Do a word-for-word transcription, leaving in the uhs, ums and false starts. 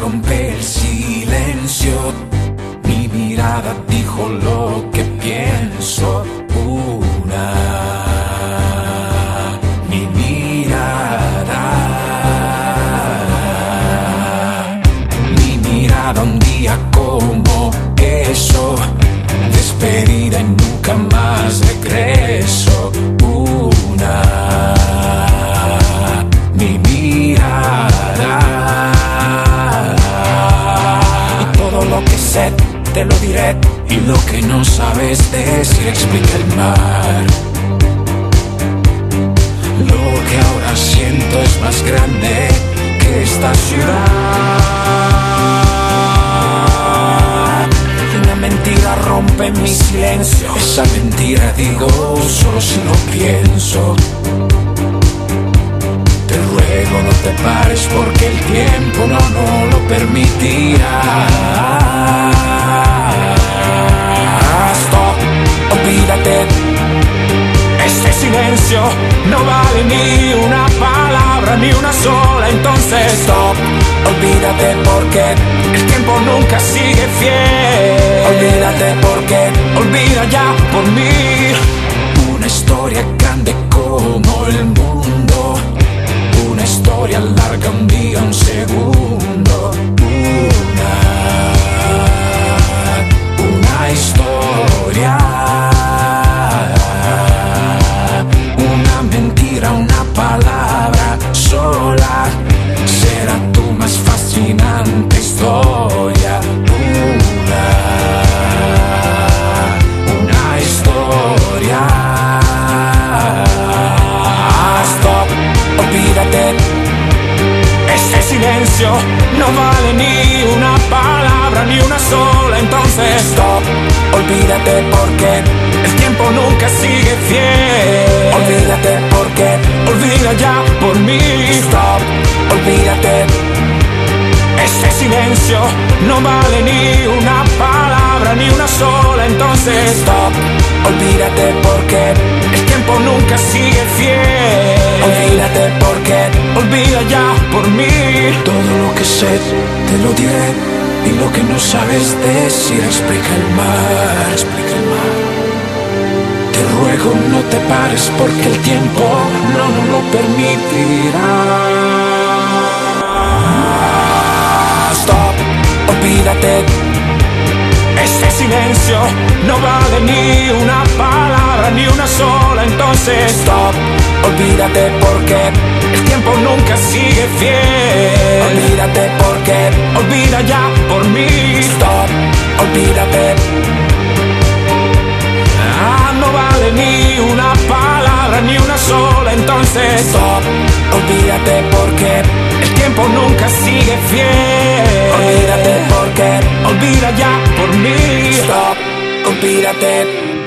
rompe el silencio. Mi mirada dijo lo que pienso. Una, mi mirada. Mi mirada un día como eso. Despedida y nunca más regreso. Una, mi mirada. Y todo lo que sé te lo diré, y lo que no sabes decir explica el mar. Lo que ahora siento es más grande que esta ciudad. Y una mentira rompe mi silencio. Esa mentira digo solo si lo pienso. Te ruego no te pares porque el tiempo no, no lo permitirá. Stop, olvídate. Este silencio no vale ni una palabra, ni una sola. Entonces stop, olvídate porque el tiempo nunca sigue fiel. Olvídate porque olvida ya por mí. Una historia grande como el mundo. Una historia larga, un día, un segundo. Una, una historia. Una mentira, una palabra sola. Será tu más fascinante historia. Una, una historia. Stop, olvídate. Este silencio no vale ni una palabra, ni una sola. Entonces stop, olvídate porque el tiempo nunca sigue fiel. Olvídate porque olvida ya por mí. Stop, olvídate. Este silencio no vale ni una palabra, ni una sola. Entonces stop, olvídate porque el tiempo nunca sigue fiel. Olvídate porque olvida ya por mí. Todo lo que sé te lo diré, y lo que no sabes decir explica el mar. Explica el mar. Te ruego no te pares porque el tiempo no nos lo permitirá. Stop, olvídate. Este silencio no vale ni una palabra, ni una sola. Entonces stop, olvídate porque el tiempo nunca sigue fiel. Olvídate porque olvida ya por mí. Stop, olvídate. Ah, no vale ni una palabra, ni una sola. Entonces stop, olvídate porque el tiempo nunca sigue fiel. Olvídate porque olvida ya por mí. Stop, olvídate.